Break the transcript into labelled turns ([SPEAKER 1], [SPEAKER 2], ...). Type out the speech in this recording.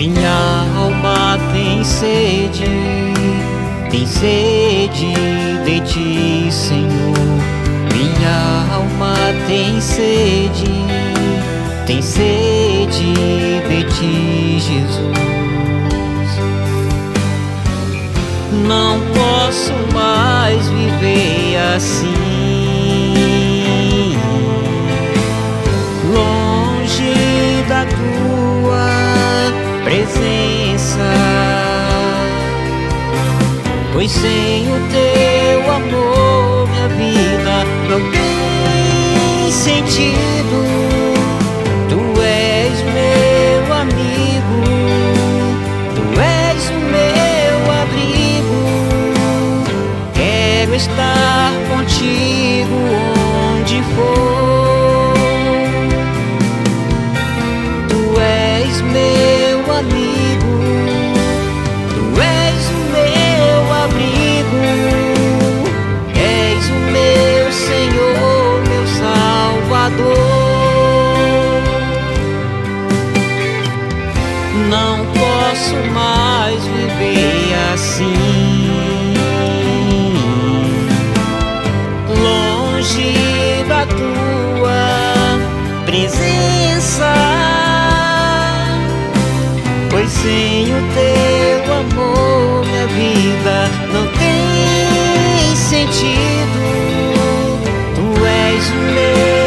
[SPEAKER 1] Minha alma tem sede de ti, Senhor. Minha alma tem sede de ti, Jesus. Não posso mais viver assim, longe da tua presença, pois sem o teu amor minha vida não tem sentido. Tu és meu amigo, tu és o meu abrigo. Quero estar contigo onde for. Tu és meu amigo, tu és o meu abrigo. És o meu Senhor, meu Salvador. Não posso mais viver assim, longe da tua presença, pois sem o teu amor minha vida não tem sentido. Tu és o meu